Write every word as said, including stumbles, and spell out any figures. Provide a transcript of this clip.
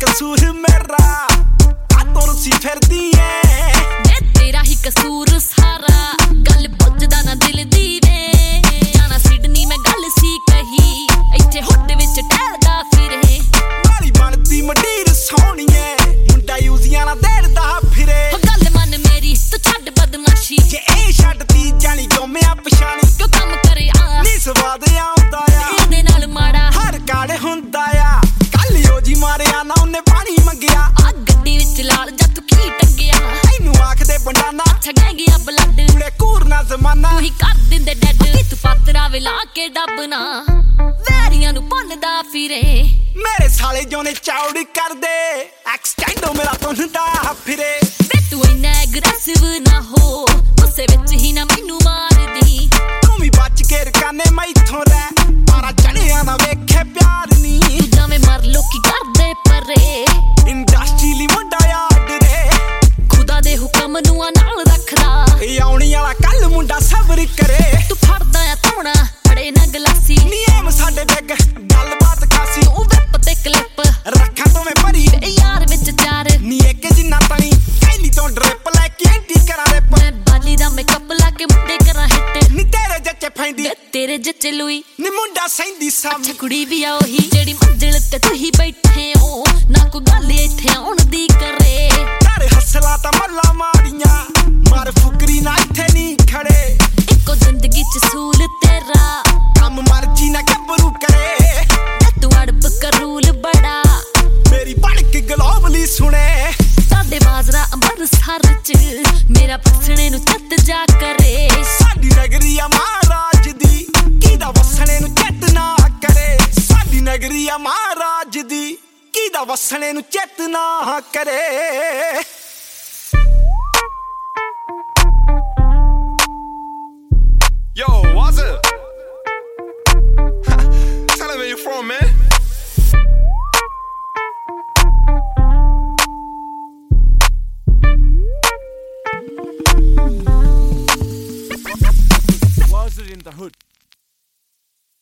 कसूर मेरा तो रुसी फिरदी है तेरा ही कसूर सारा गल पुछदा ना दिल दी वे जाना सिडनी मैं गल सी कही इत्थे हुड विच टहलदा फिरे वाली बनदी मंडीर सोहणीए मुंडा यूजियां ना देरदा फिरे गल मन मेरी तू छड्ड बदमाशी जे ए छड्डदी जानी गोमिया पछाणी क्यों कम करे आ नी स्वाद आउंदा आ इहदे नाल माड़ा हर काड़ हुंदा आ कल योजी मारिया ना उन्ने पानी मंगिया आ गड्डी विच लाल जा तू की टंगिया तैनू आखदे बंडाना छगाए गया ब्लड कुड़े कूरना जमाना तू ही कर दिंदे डैड तू पातरा विला के डबना वैरियां नु भुनदा फिरे मेरे साले जोने चौड़ी कर दे एक्सटेंडो मेरा तुंदा फिरे वे तू इन्ना एग्रेसिव ना हो गुस्से विच ही ना मैनू मार दी तू भी बच के रकाने मैं इथों रै तारा चढ़िया ना वेखे प्यार नी तू जावे मर लोकी करदे परे इंडस्ट्री ली मुंडा याद रे खुदा दे हुक्म नू नाल रखदा आउणी वाला कल मुंडा सबर करे तू फड़दा आ थोड़ा अड़े ना गलासी नियम साडे बेग गल बात खासी तू विप ते क्लिप रखा तो मैं भरी यार विच चार नी एक जिन्ना तनी कैली तो ड्रिप लेके एंटी करा रे मैं बाली दा मेकअप ला के मुंडे करा हिट नी तेरे जच्चे फैंदी तेरे जच्चे लुई नी मुंडा सैंदी साम कुड़ी भी आ ओही जेड़ी मंजिल ते तू ही बैठे हो ना कोई गल इत्थे आउण दी करे तारे हसला ता मल्ला मारियां मार फुकरी ना इत्थे नी खड़े इको जिंदगी च सूल तेरा कम मर्जी ना गबरू करे तू अड़प करूल बड़ा मेरी बड़क ग्लोबली सुने साडे बाजरा अंबरसर च मेरा पसणे नु चत जा करे साडी नगरी आ महाराज दी कीदा वसणे नु चेत ना करे साडी नगरी आ महाराज दी कीदा वसणे नु चेत ना करे Yo, what's up? Tell me where you from, man. Was it in the hood?